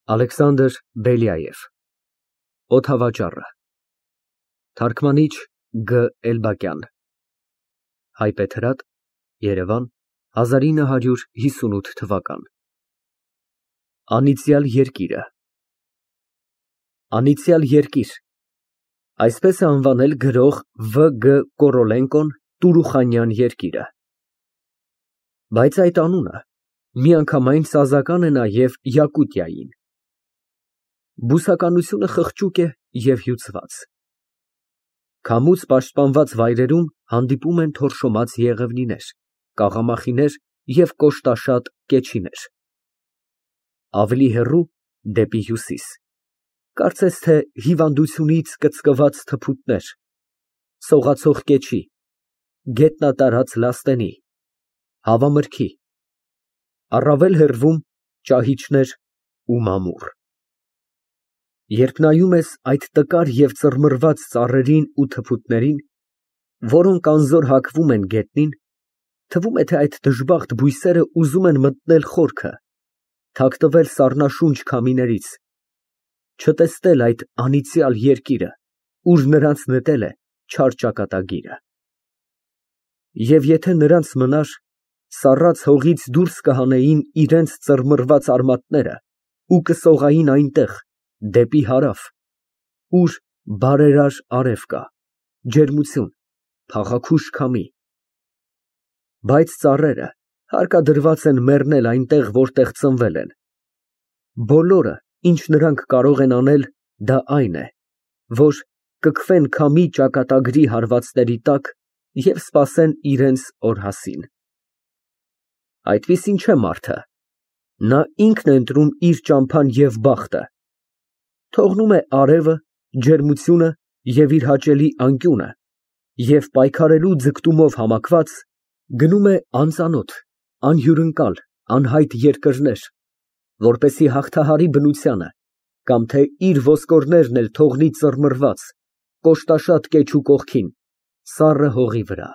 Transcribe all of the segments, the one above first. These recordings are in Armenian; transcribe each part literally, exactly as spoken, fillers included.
Ալեքսանդր Բելյաև Օդավաճառը Թարգմանիչ Գ. Էլբակյան Հայբեթրատ Երևան հազար ինը հարյուր հիսունութ թվական Անիծյալ երկիրը Անիծյալ երկիր Այսպես է անվանել գրող Վ. Գ. Կորոլենկոն Տուրուխանյան երկիրը Բայց այդ անունը միանգամայն սազական է նաև Յակուտիային Բուսականությունը խղճուկ է և հյուծված Քամուց պաշտպանված վայրերում հանդիպում են թորշոմած եղևնիներ, կաղամախիներ և կոշտաշատ կեչիներ Ավելի հեռու դեպի հյուսիս Կարծես թե հիվանդությունից կծկված թփուտներ, սողացող կեչի, գետնատարած լաստենի, հավամրգի, առավել հեռվում ճահիճներ ու մամուռ Երբ նայում ես այդ տկար և ծռմռված ծառերին ու թփուտներին, որոնք անզոր հակվում են գետնին, թվում է, թե այդ դժբախտ բույսերը ուզում են մտնել խորքը, թաքնվել սառնաշունչ քամիներից, չտեսնել այդ անիծյալ երկիրը, ուր նրանց նետել է չար ճակատագիրը։ Եվ եթե նրանց մնար, սառած հողից դուրս կհանեին իրենց ծռմռված արմատները ու կսողային այնտեղ, դեպի հարավ, ուր բարերար արև կա, ջերմություն, փաղաքուշ քամի։ Բայց ծառերը հարկադրված են մեռնել այնտեղ, որտեղ ծնվել են։ Բոլորը, ինչ նրանք կարող են անել, դա այն է, որ կքվեն քամի ճակատագրի հարվածների տակ և սպասեն իրենց օրհասին։ Այդպիսին չէ մարդը, նա ինքն է ընտրում իր ճամփան և բախտը, թողնում է արևը, ջերմությունը և իր հաճելի անկյունը և պայքարելու ձգտումով համակված, գնում է անծանոթ, անհյուրընկալ, անհայտ երկրներ, որպեսզի հաղթահարի բնությանը կամ թե իր ոսկորներն էլ թողնի ծռմռված, կոշտաշատ կեչու կողքին, սառը հողի վրա։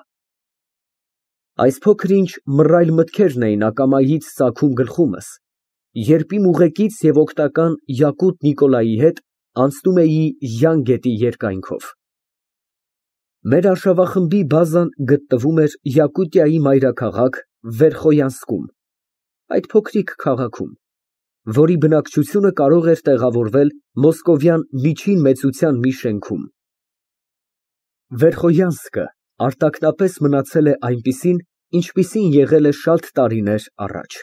Այս փոքր-ինչ մռայլ մտքերն էին ակամայից ծագում գլխումս, երբ իմ ուղեկից և օգտական Յակուտ Նիկոլայի հետ անցնում էի Յան գետի երկայնքով։ Մեր արշավախմբի բազան գտնվում էր Յակուտիայի մայրաքաղաք Վերխոյանսկում, այդ փոքրիկ քաղաքում, որի բնակչությունը կարող էր տեղավորվել մոսկովյան միջին մեծության մի շենքում։ Վերխոյանսկը արտաքնապես մնացել է այնպիսին, ինչպիսին եղել է շատ տարիներ առաջ։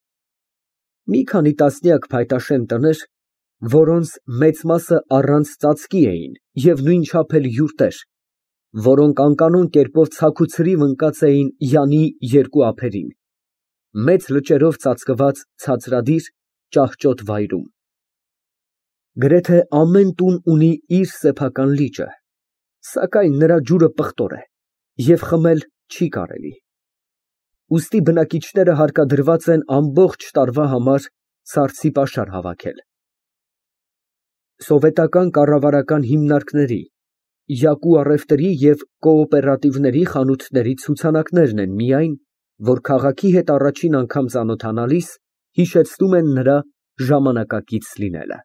Մի քանի տասնյակ փայտաշեն տներ, որոնց մեծ մասը առանց ծածկի էին և նույնչափ էլ յուրտեր, որոնք անկանոն կերպով ցաքուցրիվ ընկած էին Յանի երկու ափերին, մեծ լճերով ծածկված ցածրադիր, ճահճոտ վայրում։ Գրեթե ամեն տուն ունի իր սեփական լիճը, սակայն նրա ջուրը պղտոր է և խմել չի կարելի։ Ուստի բնակիչները հարկադրված են ամբողջ տարվա համար ցարցի պաշար հավաքել։ Սովետական կառավարական հիմնարկների, յակու առևտրի և կոոպերատիվների խանութների ցուցանակներն են միայն, որ քաղաքի հետ առաջին անգամ ծանոթանալիս հիշեցնում են նրա ժամանակակից լինելը։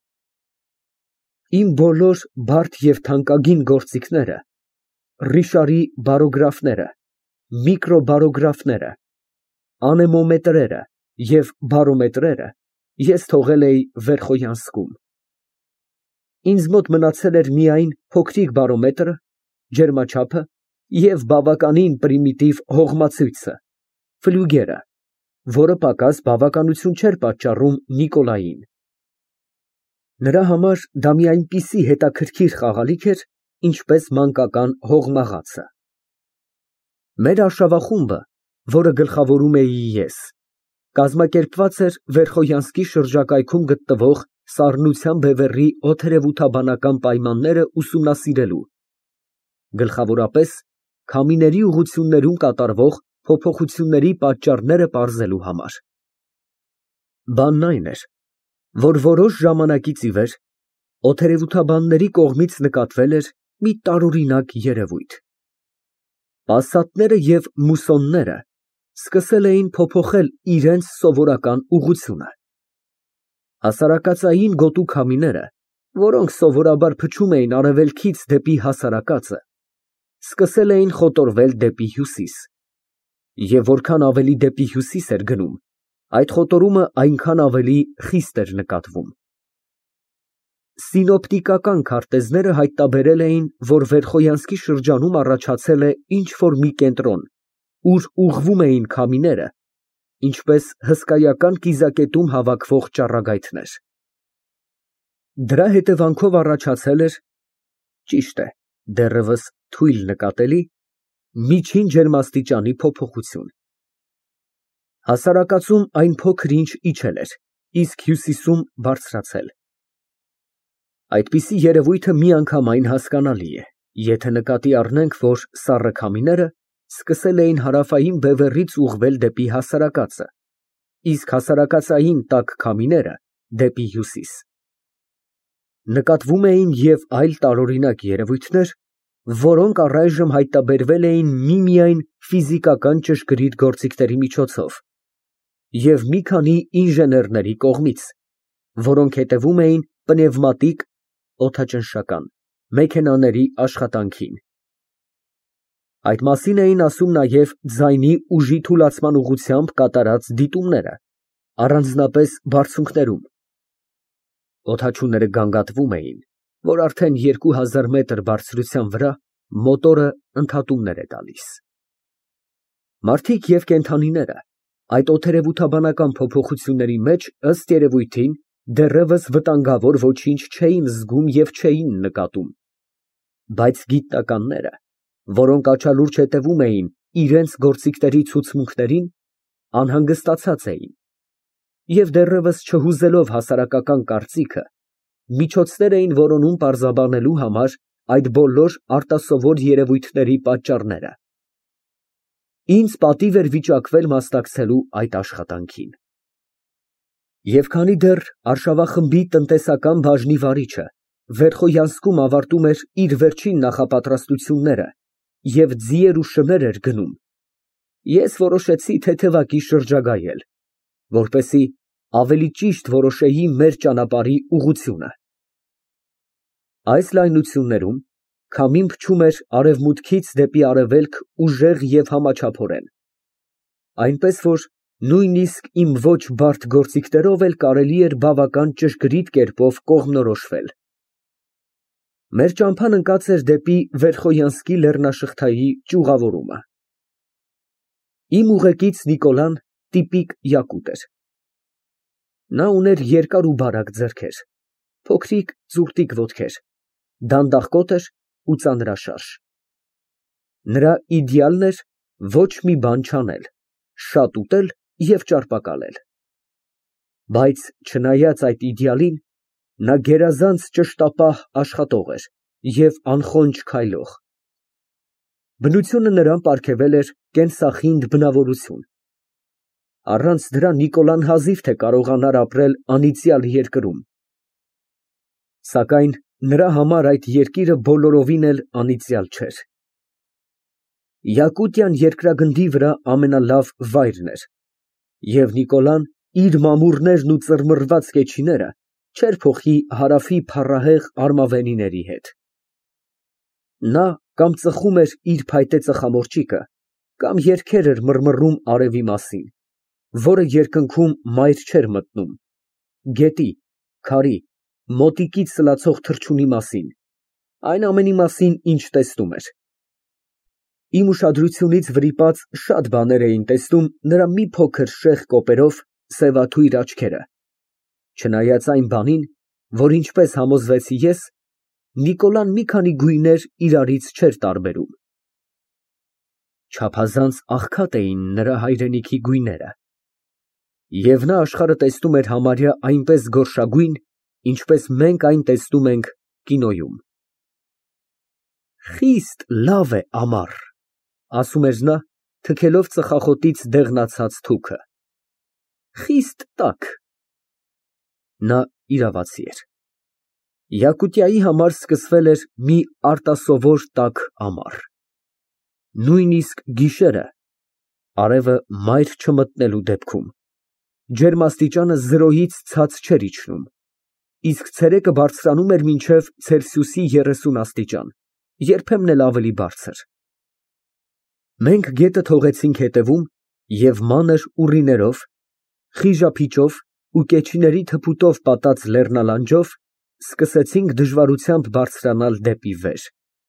Իմ բոլոր բարդ և թանկագին գործիքները, Ռիշարի բարոգրաֆները, միկրոբարոգրաֆները, անեմոմետրերը և բարոմետրերը ես թողել էի Վերխոյանսկում։ Ինձ մոտ մնացել էր միայն փոքրիկ բարոմետրը, ջերմաչափը և բավականին պրիմիտիվ հողմացույցը, ֆլյուգերը, որը պակաս բավականություն չէր պատճառում Նիկոլային։ Նրա համար դա մի այնպիսի հետաքրքիր խաղալիք էր, ինչպես մանկական հողմաղացը։ Մեր արշավախումբը, որը գլխավորում էի ես, կազմակերպված էր Վերխոյանսկի շրջակայքում գտնվող Սառնության բևեռի օդերևութաբանական պայմանները ուսումնասիրելու, գլխավորապես քամիների ուղղություններում կատարվող փոփոխությունների պատճառները պարզելու համար։ Բանն այն էր, որ որոշ ժամանակից ի վեր օդերևութաբանների կողմից նկատվել էր մի տարօրինակ երևույթ։ Պասատները և մուսոնները սկսել էին փոփոխել իրենց սովորական ուղղությունը։ Հասարակածային գոտու քամիները, որոնք սովորաբար փչում էին արևելքից դեպի հասարակածը, սկսել էին խոտորվել դեպի հյուսիս, և որքան ավելի դեպի հյուսիս էր գնում, այդ խոտորումը այնքան ավելի խիստ էր նկատվում։ Սինոպտիկական քարտեզները հայտնաբերել էին, որ Վերխոյանսկի շրջանում առաջացել է ինչ-որ մի կենտրոն, ուր ուղղվում էին քամիները, ինչպես հսկայական կիզակետում հավաքվող ճառագայթներ։ Դրա հետևանքով առաջացել էր, ճիշտ է, դեռևս թույլ նկատելի, միջին ջերմաստիճանի փոփոխություն։ Հասարակածում այն փոքր-ինչ իջել էր, իսկ հյուսիսում բարձրացել։ Այդպիսի երևույթը միանգամայն հասկանալի է, եթե նկատի առնենք, որ սառը քամիները սկսել էին հարավային բևեռից ուղղվել դեպի հասարակածը, իսկ հասարակածային տաք քամիները դեպի հյուսիս։ Նկատվում էին և այլ տարօրինակ երևույթներ, որոնք առայժմ հայտնաբերվել էին միմիայն ֆիզիկական ճշգրիտ գործիքների միջոցով և մի քանի ինժեներների կողմից, որոնք հետևում էին պնևմատիկ (օդաչնշական) մեքենաների աշխատանքին։ Այդ մասին էին ասում նաև ձայնի ուժի թուլացման ուղղությամբ կատարած դիտումները, առանձնապես բարձունքներում։ Օդաչուները գանգատվում էին, որ արդեն երկու հազար մետր բարձրության վրա մոտորը ընդհատումներ է տալիս։ Մարդիկ և կենդանիները այդ օդերևութաբանական փոփոխությունների մեջ, ըստ երևույթին, դեռևս վտանգավոր ոչինչ չէին զգում և չէին նկատում, բայց գիտնականները, որոնք աչալուրջ հետևում էին իրենց գործիքների ցուցմունքներին, անհանգստացած էին և դեռևս չհուզելով հասարակական կարծիքը, միջոցներ էին որոնում պարզաբանելու համար այդ բոլոր արտասովոր երևույթների պատճառները։ Ինձ պատիվ էր վիճակվել մասնակցելու այդ աշխատանքին։ Եվ քանի դեռ արշավախմբի տնտեսական բաժնի վարիչը Վերխոյանսկում ավարտում էր իր վերջին նախապատրաստությունները և ձիեր ու շներ էր գնում, ես որոշեցի թեթևակի շրջագայել, որպեսզի ավելի ճիշտ որոշեի մեր ճանապարհի ուղղությունը։ Այս լայնություններում քամին փչում էր արևմուտքից դեպի արևելք ուժեղ և համաչափորեն, այնպես որ նույնիսկ իմ ոչ բարդ գործիքներով էլ կարելի էր բավական ճշգրիտ կերպով կողմնորոշվել։ Մեր ճամփան ընկած էր դեպի Վերխոյանսկի լեռնաշղթայի ճյուղավորումը։ Իմ ուղեկից Նիկոլան տիպիկ յակուտ էր։ Նա ուներ երկար ու բարակ ձեռքեր, փոքրիկ ծուռտիկ ոտքեր, դանդաղ կոթեր ու ծանրաշարժ։ Նրա իդեալն էր ոչ մի բան չանել, շատ ուտել և ճարպակալել։ Բայց չնայած այդ իդեալին, նա գերազանց ճշտապահ աշխատող էր և անխոնջ քայլող։ Բնությունը նրան պարգևել էր կենսախինդ բնավորություն։ Առանց դրա Նիկոլան հազիվ թե կարողանար ապրել անիծյալ երկրում։ Սակայն նրա համար այդ երկիրը բոլորովին էլ անիծյալ չէր։ Յակուտիան երկրագնդի վրա ամենալավ վայրն էր, և Նիկոլան իր մամուռներն ու ծռմռված կեչիները չէր փոխի հարավի փառահեղ արմավենիների հետ։ Նա կամ ծխում էր իր փայտե ծխամորճիկը, կամ երգեր էր մռմռում արևի մասին, որը երկնքում մայր չէր մտնում, գետի, քարի, մոտիկից սլացող թռչունի մասին, այն ամենի մասին, ինչ տեսնում էր։ Իմ ուշադրությունից վրիպած շատ բաներ էին տեսնում նրա մի փոքր շեղ կոպերով սևաթույր աչքերը, չնայած այն բանին, որ ինչպես համոզվեցի ես, Նիկոլան մի քանի գույներ իրարից չէր տարբերում։ Չափազանց աղքատ էին նրա հայրենիքի գույները, և նա աշխարհը տեսնում էր համարյա այնպես գորշագույն, ինչպես մենք այն տեսնում ենք կինոյում։ «Խիստ լավ է ամառ», ասում էր նա, թքելով ծխախոտից դեղնացած թուքը, «խիստ տաք»։ Նա իրավացի էր։ Յակուտիայի համար սկսվել էր մի արտասովոր տաք ամառ։ Նույնիսկ գիշերը, արևը մայր չմտնելու դեպքում, ջերմաստիճանը զրոյից ցած չէր իջնում, իսկ ցերեկը բարձրանում էր մինչև Ցելսիուսի երեսուն աստիճան, երբեմն էլ ավելի բարձր։ Մենք գետը թողեցինք հետևում և մանր ուռիներով, խիժափիճով ու կեչիների թփուտով պատած լեռնալանջով սկսեցինք դժվարությամբ բարձրանալ դեպի վեր։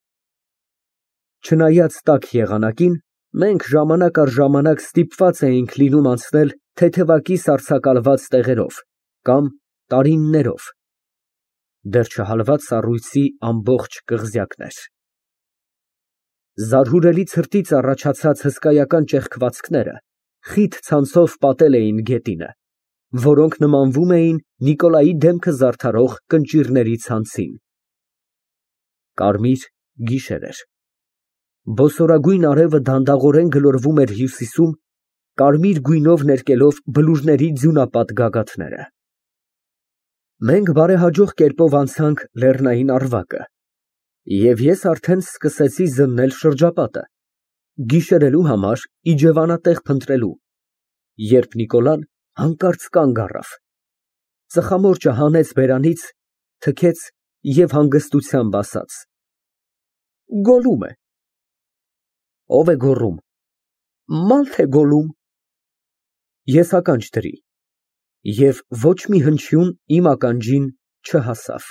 Չնայած տաք եղանակին, մենք ժամանակ առ ժամանակ ստիպված էինք լինում անցնել թեթևակի սառցակալված տեղերով կամ տարիններով, դեռ չհալված սառույցի ամբողջ կղզյակներ։ Զարհուրելի ցրտից առաջացած հսկայական ճեղքվածքները խիտ ցանցով պատել էին գետինը, որոնք նմանվում էին Նիկոլայի դեմքը զարդարող կնճիռների ցանցին։ Կարմիր գիշեր էր։ Բոսորագույն արևը դանդաղորեն գլորվում էր հյուսիսում, կարմիր գույնով ներկելով բլուրների ձյունապատ գագաթները։ Մենք բարեհաջող կերպով անցանք լեռնային առվակը, և ես արդեն սկսեցի զննել շրջապատը, գիշերելու համար իջևանատեղ փնտրելու, երբ Նիկոլան հանկարծ կանգ առավ, ծխամորճը հանեց բերանից, թքեց և հանգստությամբ ասաց. Գոլլում է։ Ո՞վ է գոռում։ Մարդ է գոլլում։ Ես ականջ դրի, և ոչ մի հնչյուն իմ ականջին չհասավ։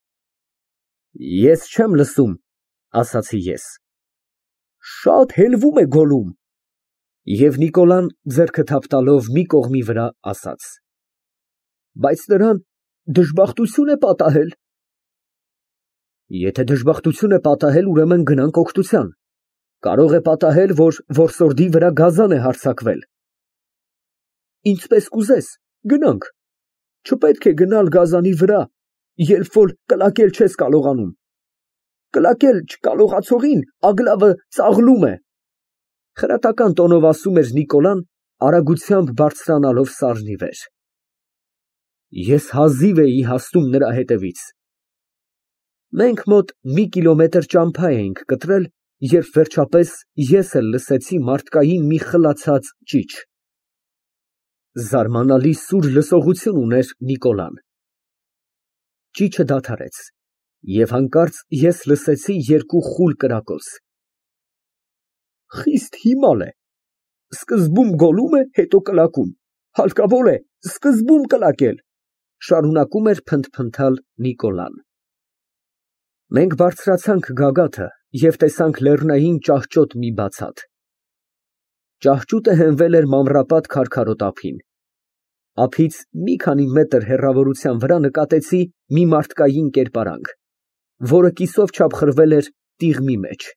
Ես չեմ լսում, ասացի ես։ Շատ հելվում է գոլլում։ Եվ Նիկոլան ձեռքը թափ տալով մի կողմի վրա ասաց. Բայց նրան դժբախտություն է պատահել։ Եթե դժբախտություն է պատահել, ուրեմն գնանք օգնության։ Կարող է պատահել, որ որսորդի վրա գազան է հարձակվել։ Ինչպես կուզես, գնանք։ Չպետք է գնալ գազանի վրա, երբ որ կլակել չես կարողանում։ Կլակել չկարողացողին ագլավը ծաղլում է։ Խրատական տոնով ասում էր Նիկոլան, արագությամբ բարձրանալով սարժի վեր։ Ես հազիվ էի հասնում նրա հետևից։ Մենք մոտ մի կիլոմետր ճամփա էինք կտրել, երբ վերջապես ես էլ լսեցի մարդկային մի խլացած ճիչ։ Զարմանալի սուր լսողություն ուներ Նիկոլան։ Ճիչը դադարեց, և հանկարծ ես լսեցի երկու խուլ կրակոց։ Խիստ հիմար է։ Սկզբում գոլում է, հետո կլակում, հարկավոր է սկզբում կլակել, շարունակում էր փնթփնթալ Նիկոլան։ Մենք բարձրացանք գագաթը և տեսանք լեռնային ճահճոտ մի բացատ։ Ճահճուտը հենվել էր մանրապատ քարքարոտ ափին։ Ափից մի քանի մետր հեռավորության վրա նկատեցի մի մարդկային կերպարանք, որը կիսով չափ խրվել էր տիղմի մեջ։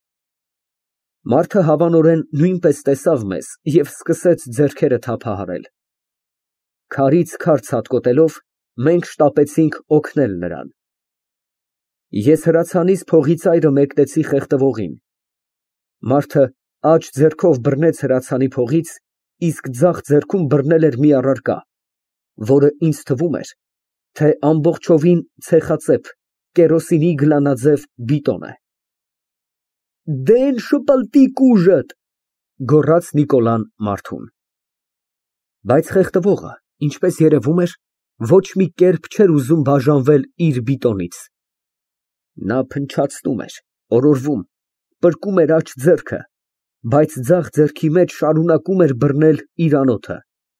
Մարդը հավանորեն նույնպես տեսավ մեզ և սկսեց ձեռքերը թափահարել։ Քարից քար ցատկոտելով, մենք շտապեցինք օգնել նրան։ Ես հրացանիս փողի ծայրը մեկնեցի խեղդվողին։ Մարդը աջ ձեռքով բռնեց հրացանի փողից, իսկ ձախ ձեռքում բռնել էր մի առարկա, որը ինձ թվում էր, թե ամբողջովին ցեխածեփ, կերոսինի գլանաձև բիտոն է։ Դեն շպլտի կուժդ, գոռաց Նիկոլան մարդուն։ Բայց խեղդվողը, ինչպես երևում էր, ոչ մի կերպ չէր ուզում բաժանվել իր բիտոնից։ Նա փնչացնում էր, օրորվում, պրկում էր աջ ձեռքը, բայց ձախ ձեռքի մեջ շարունակում էր բռնել իր անոթը։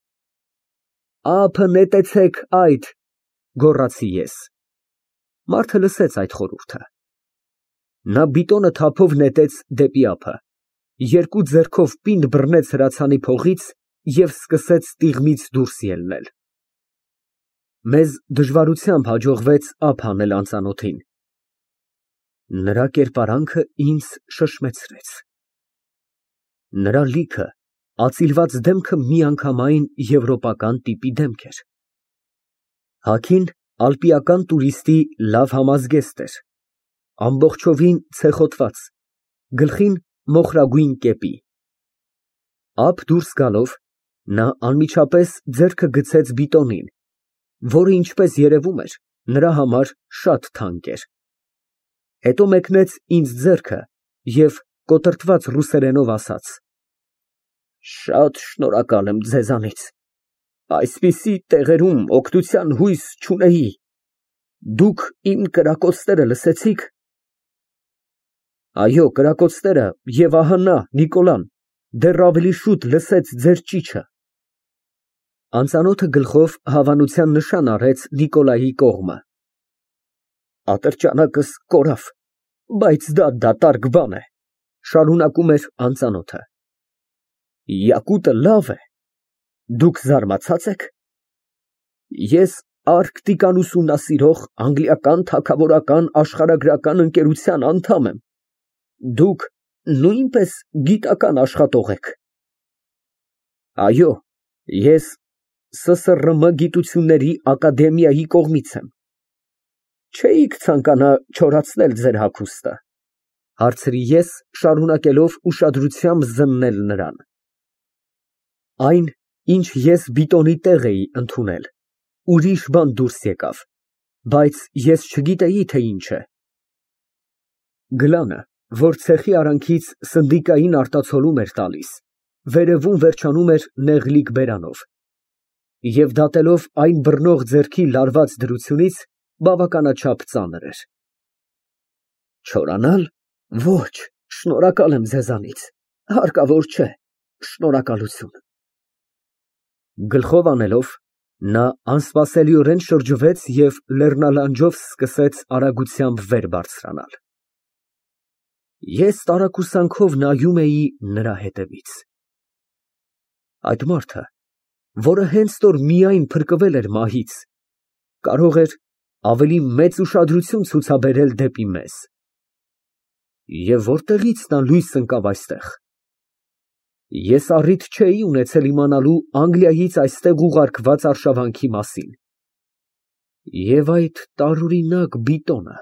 Ափը նետեցեք այդ, գոռացի ես։ Մարդը լսեց այդ խորհուրդը։ Նա բիտոնը թափով նետեց դեպի ափը, երկու ձեռքով պինդ բռնեց հրացանի փողից և սկսեց տիղմից դուրս ելնել։ Մեզ դժվարությամբ հաջողվեց ափ հանել անծանոթին։ Նրա կերպարանքը ինձ շշմեցրեց։ Նրա լիքը, ածիլված դեմքը միանգամայն եվրոպական տիպի դեմք էր։ Հագին ալպիական տուրիստի լավ համազգեստ էր, ամբողջովին ցեխոտված, գլխին մոխրագույն կեպի։ Ափ դուրս գալով, նա անմիջապես ձեռքը գցեց բիտոնին, որը, ինչպես երևում էր, նրա համար շատ թանկ էր։ Հետո մեկնեց ինձ ձեռքը և կոտրտված ռուսերենով ասաց. Շատ շնորհակալ եմ ձեզանից։ Այսպիսի տեղերում օգնության հույս չունեի։ Դուք իմ կրակոցները լսեցի՞ք։ Այո, կրակոցները և ահա նա, Նիկոլան, դեռ ավելի շուտ լսեց ձեր ճիչը։ Անծանոթը գլխով հավանության նշան արեց Նիկոլայի կողմը։ Ատրճանակս կորավ, բայց դա դատարկ բան է, շարունակում էր անծանոթը։ Յակուտը լավ է, դուք զարմացա՞ծ եք։ Ես Արկտիկան ուսումնասիրող անգլիական թագավորական աշխարհագրական ընկերության անդամ եմ, դուք նույնպես գիտական աշխատող եք։ Այո, ես ՍՍՌՄ գիտությունների ակադեմիայի կողմից եմ։ Չէիք ցանկանա չորացնել ձեր հագուստը, հարցրի ես, շարունակելով ուշադրությամբ զննել նրան։ Այն, ինչ ես բիտոնի տեղ էի ընդունել, ուրիշ բան դուրս եկավ, բայց ես չգիտեի, թե ինչ է։ Գլանը, որ ցեխի արանքից սնդիկային արտացոլում էր տալիս, վերևում վերջանում էր նեղլիկ բերանով, և դատելով այն բռնող ձեռքի լարված դրությունից, բավականաչափ ծանր էր։ Չորանալ։ Ոչ, շնորհակալ եմ ձեզանից, հարկավոր չէ, շնորհակալություն։ Գլխով անելով, նա անսպասելիորեն շրջվեց և լեռնալանջով սկսեց արագությամբ վեր բարձրանալ։ Ես տարակուսանքով նայում էի նրա հետևից։ Այդ մարդը, որը հենց նոր միայն փրկվել էր մահից, կարող էր ավելի մեծ ուշադրություն ցուցաբերել դեպի մեզ։ Եվ որտեղի՞ց նա լույս ընկավ այստեղ։ Ես առիթ չէի ունեցել իմանալու Անգլիայից այստեղ ուղարկված արշավանքի մասին։ Եվ այդ տարօրինակ բիտոնը…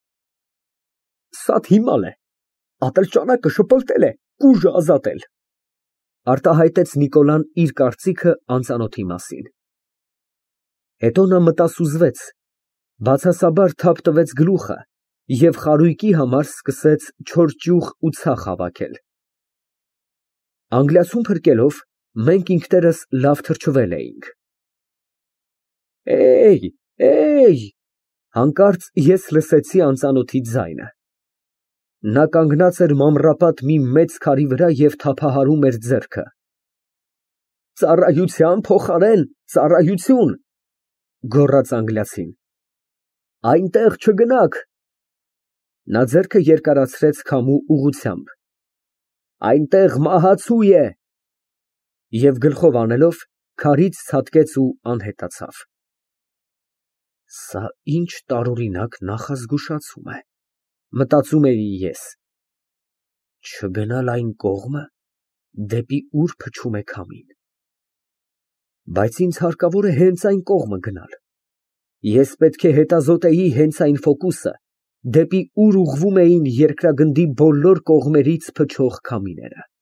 Սա հիմար է, ատրճանակը շպլտել է, ուժը ազատել, արտահայտեց Նիկոլան իր կարծիքը անծանոթի մասին։ Հետո նա մտասուզվեց, բացասաբար թափ տվեց գլուխը և խարույկի համար սկսեց չոր ճյուղ ու ցախ հավաքել։ Անգլիացուն փրկելով, մենք ինքներս լավ թրջվել էինք։ Էյ, էյ… Հանկարծ ես լսեցի անծանոթի ձայնը։ Նա կանգնած էր մանրապատ մի մեծ քարի վրա և թափահարում էր ձեռքը։ Ծառայության փոխարեն ծառայություն, գոռաց անգլիացին։ Այնտեղ չգնաք։ Նա ձեռքը երկարացրեց քամու ուղղությամբ։ Այնտեղ մահացու է։ Եվ գլխով անելով, քարից ցատկեց ու անհետացավ։ Սա ինչ տարօրինակ նախազգուշացում է, մտածում էի ես։ Չգնալ այն կողմը, դեպի ուր փչում է քամին։ Բայց ինձ հարկավոր է հենց այն կողմը գնալ։ Ես պետք է հետազոտեի հենց այն ֆոկուսը, դեպի ուր ուղղվում էին երկրագնդի բոլոր կողմերից փչող քամիները։